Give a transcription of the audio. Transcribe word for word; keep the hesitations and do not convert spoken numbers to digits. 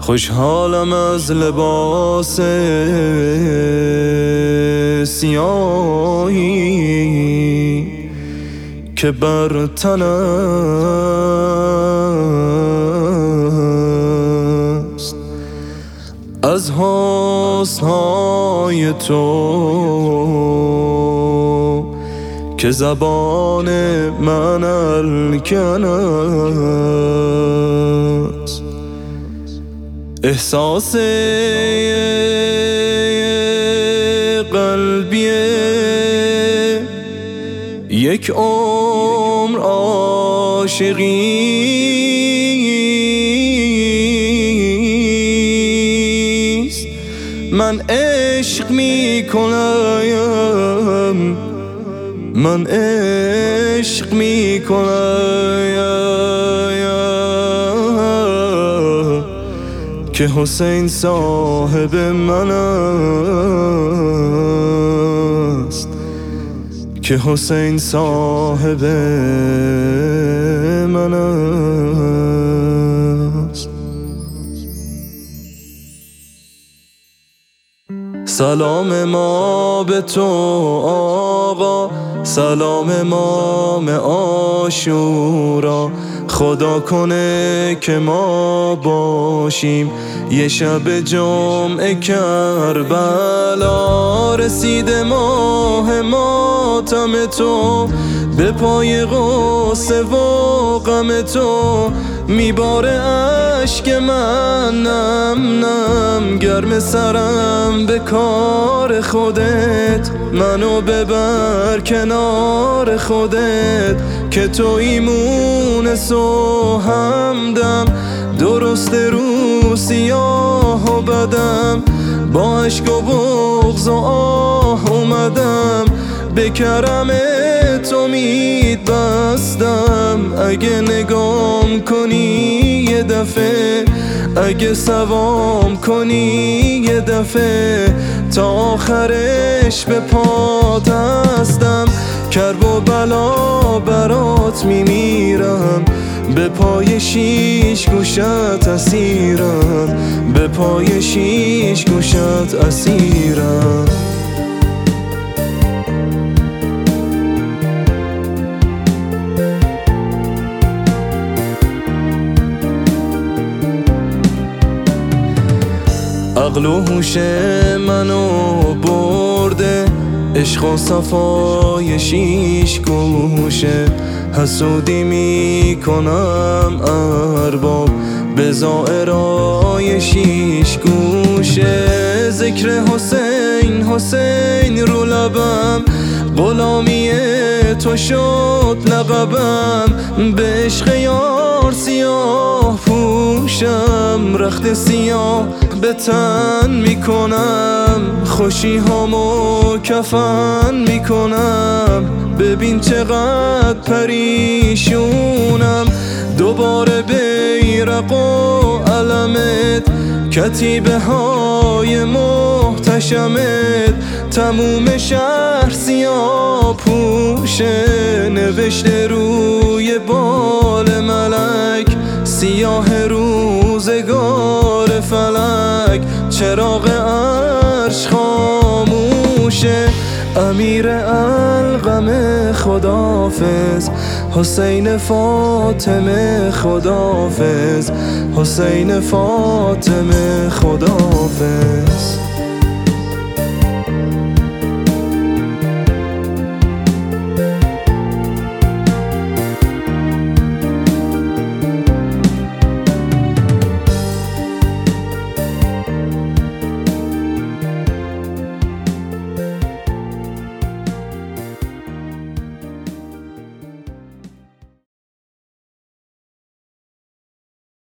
خوشحالم از لباس سیاهی که بر تن است، از حسن‌های تو که زبان من الکن است. احساس قلبی یک عمر عاشقی است. من عشق می کنم، من عشق می کنم که حسین صاحب من است، که حسین صاحب من است. سلام ما به تو آقا، سلام امام عاشورا. خدا کنه که ما باشیم یه شب جمعه کربلا. رسیده ماه ماتم تو، به پای غصه و غم تو میباره اشک من نم نم. گرم سرم به کار خودت، منو ببر کنار خودت که توی مونس و همدم. درست رو سیاه و بدم، با عشق و بغض و آه اومدم. به کرم تو امید بستم. اگه نگام کنی یه دفعه، اگه سوام کنی یه دفعه، تا آخرش به پات هستم. کرب و بلا برات میمیرم، به پای شیش گوشت اسیرم، به پای شیش گوشت اسیرم. عقل و هوش منو برده، عشق و صفای شیش گوشه. حسودی میکنم ارباب به زائرای شیش گوشه. ذکر حسین حسین رو لبم، غلامی تو شد لقبم. به عشق یار سیاه پوشم، رخت سیاه به تن میکنم. خوشی هامو کفن میکنم، ببین چقدر پریشونم. دوباره بیرق و علمت، کتیبه های محتشمت. تموم شهر سیاه پوشه، نوشته روی بال ملک. سیاه روزگار فلک، چراغ عرش خاموشه. امیر القم خداحافظ، حسین فاطمه خداحافظ، حسین فاطمه خداحافظ.